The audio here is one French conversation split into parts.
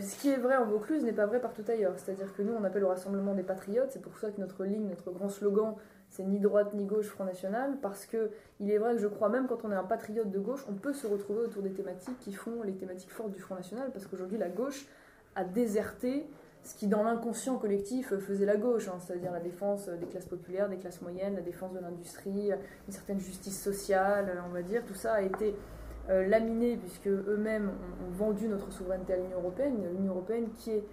ce qui est vrai en Vaucluse n'est pas vrai partout ailleurs. C'est-à-dire que nous, on appelle au Rassemblement des Patriotes. C'est pour ça que notre ligne, notre grand slogan, c'est ni droite ni gauche, Front National. Parce que il est vrai que je crois, même quand on est un patriote de gauche, on peut se retrouver autour des thématiques qui font les thématiques fortes du Front National. Parce qu'aujourd'hui, la gauche a déserté ce qui, dans l'inconscient collectif, faisait la gauche. C'est-à-dire la défense des classes populaires, des classes moyennes, la défense de l'industrie, une certaine justice sociale, on va dire. Tout ça a été laminés, puisque eux-mêmes ont vendu notre souveraineté à l'Union européenne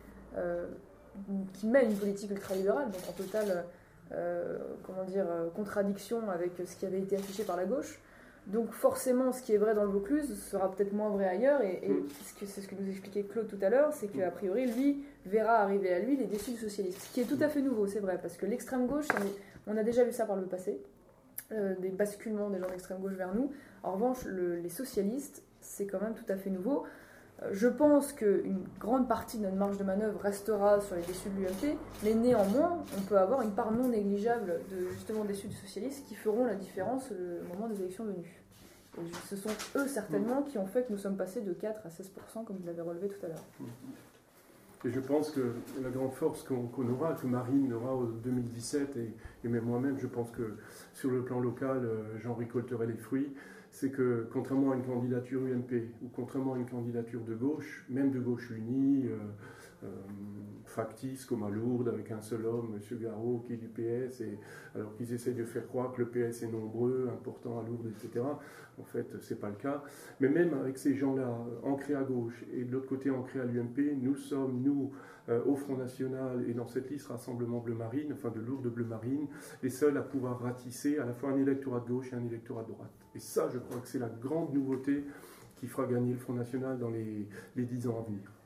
qui mène une politique ultralibérale, donc en totale contradiction avec ce qui avait été affiché par la gauche. Donc forcément, ce qui est vrai dans le Vaucluse sera peut-être moins vrai ailleurs, et c'est ce que nous expliquait Claude tout à l'heure, c'est qu'a priori, lui, verra arriver à lui les déçus du socialisme. Ce qui est tout à fait nouveau, c'est vrai, parce que l'extrême gauche, on a déjà vu ça par le passé, des basculements des gens d'extrême gauche vers nous. En revanche, les socialistes, c'est quand même tout à fait nouveau. Je pense qu'une grande partie de notre marge de manœuvre restera sur les déçus de l'UMP, mais néanmoins, on peut avoir une part non négligeable de justement déçus du socialisme qui feront la différence au moment des élections venues. Et ce sont eux certainement qui ont fait que nous sommes passés de 4 à 16%, comme vous l'avez relevé tout à l'heure. Et je pense que la grande force qu'on aura, que Marine aura en 2017, et même moi-même, je pense que sur le plan local, j'en récolterai les fruits, c'est que contrairement à une candidature UMP, ou contrairement à une candidature de gauche, même de gauche unie, factice comme à Lourdes, avec un seul homme, M. Garot, qui est du PS, alors qu'ils essayent de faire croire que le PS est nombreux, important à Lourdes, etc. En fait, ce n'est pas le cas. Mais même avec ces gens-là, ancrés à gauche, et de l'autre côté ancrés à l'UMP, nous sommes, au Front National, et dans cette liste Rassemblement Bleu Marine, enfin de Lourdes Bleu Marine, les seuls à pouvoir ratisser à la fois un électorat de gauche et un électorat de droite. Et ça, je crois que c'est la grande nouveauté qui fera gagner le Front National dans les 10 ans à venir.